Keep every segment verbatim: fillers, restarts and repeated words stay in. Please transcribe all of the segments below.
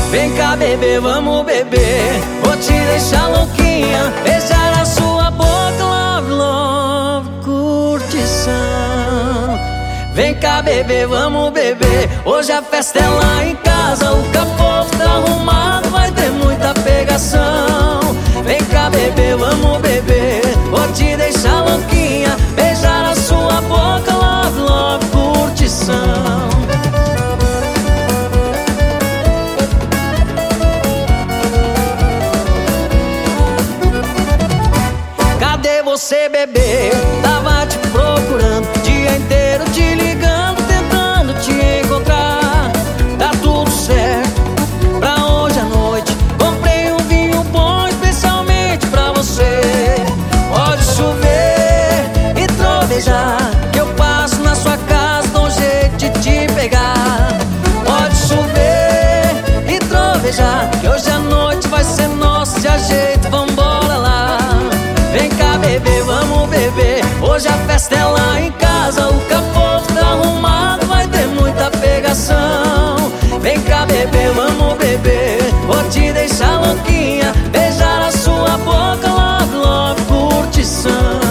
Vem cá, bebê, vamos beber. Vou te deixar louquinha, beijar a sua boca. Love, love, curtição. Vem cá, bebê, vamos beber. Hoje a festa é lá em casa. O capô tá arrumado, vai ter muita pegação. Vem cá, bebê, vamos beber. Vou te deixar louquinha, beijar a sua boca. Love, love, curtição. Cadê você, bebê? Tava te procurando o dia inteiro, te ligando, tentando te encontrar. Tá tudo certo pra hoje à noite. Comprei um vinho bom especialmente pra você. Pode chover e trovejar, que eu passo na sua casa, dou um jeito de te pegar. Pode chover e trovejar, que hoje à noite vai ser nosso, de ajeito, vambora lá. Vem cá, bebê, vamos beber. Hoje a festa é lá em casa. O capô tá arrumado, vai ter muita pegação. Vem cá, bebê, vamos beber. Vou te deixar louquinha, beijar a sua boca. Love, love, curtição.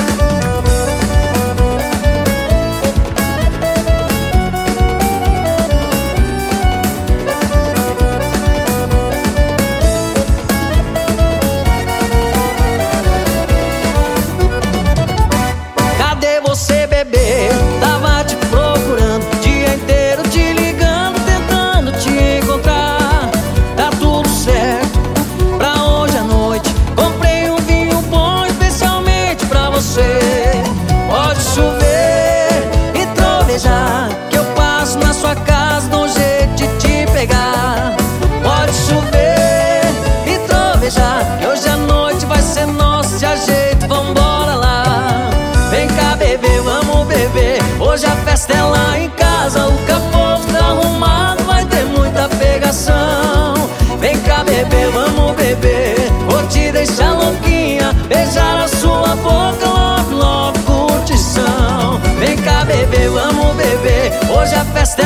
Você, bebê, tava te procurando o dia inteiro, te ligando, tentando te encontrar. Tá tudo certo pra hoje à noite. Comprei um vinho bom especialmente pra você. Pode chover e trovejar, que eu passo na sua casa, dou um jeito de te pegar. Pode chover e trovejar, que hoje à noite vai ser nosso, de ajeito, vambora lá. Vem cá, bebê, vamos beber. Hoje a festa é lá em casa. O capô tá arrumado, vai ter muita pegação. Vem cá, bebê, vamos beber. Vou te deixar louquinha, beijar a sua boca. Love, love, curtição. Vem cá, bebê, vamos beber. Hoje a festa